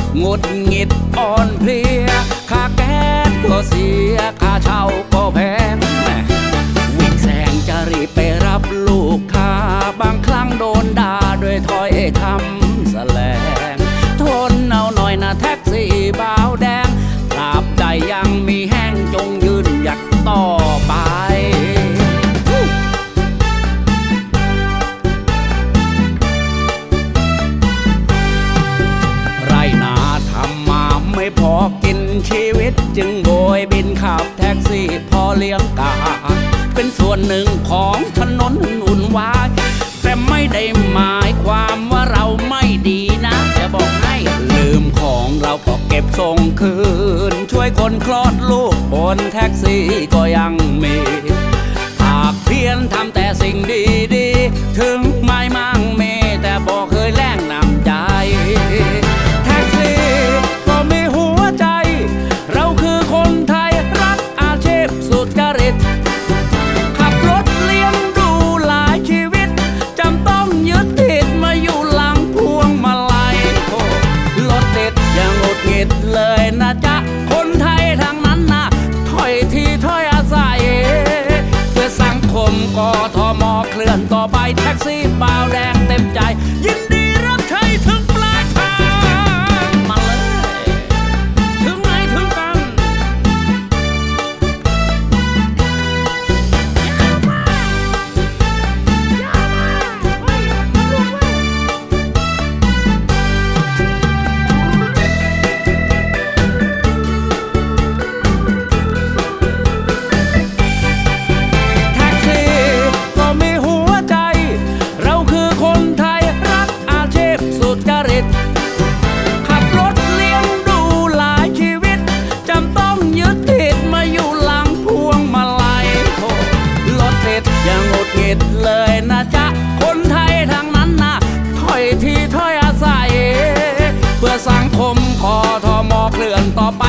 หงุดหงิดอ่อนเพลียค่าแก๊สก็เสียค่าเช่าก็แพงวิ่งแซงจะรีบไปรับลูกค้าบางครั้งโดนด่าด้วยถ้อยคำแสลงทนเอาหน่อยนะแท็กซี่บ่าวแดงตราบใดยังมีแห้งจงยืนหยัดต่อไปไรนาทำมาไม่พอกินชีวิตจึงโบยบินขับแท็กซี่พอเลี้ยงกาเป็นส่วนหนึ่งของถนนวุ่นวายแต่ไม่ได้หมายความว่าเราไม่ดีนะจะบอกให้ลืมของเราก็เก็บส่งคืนช่วยคนคลอดลูกบนแท็กซี่ก็ยังมีหากเพียรทำแต่สิ่งดีๆถึงไม่มั่งมีแต่บอกเคยแลกนำใจแท็กซี่ก็มีหัวใจเราคือคนไทยรักอาชีพสุจริตขับรถเลี้ยงดูหลายชีวิตจำต้องยึดติดมาอยู่หลังพวงมาลัยรถติดอย่างหงุดหงิดเลยนะจ๊ะคนไทยทางนั้นนะถ้อยทีถ้อยอาศัยเพื่อสังคมกทมเคลื่อนต่อไปแท็กซี่บ่าวแดงเต็มใจยินดีรับใช้ถึงปลายทางมาเลยถึงไหนถึงกันขับรถเลี้ยงดูหลายชีวิตจำต้องยึดติดมาอยู่หลังพวงมาลัยรถติดอย่างหงุดหงิดเลยนะจ๊ะคนไทยทางนั้นนะถ้อยทีถ้อยอาศัยเพื่อสังคมกทมเคลื่อนต่อไป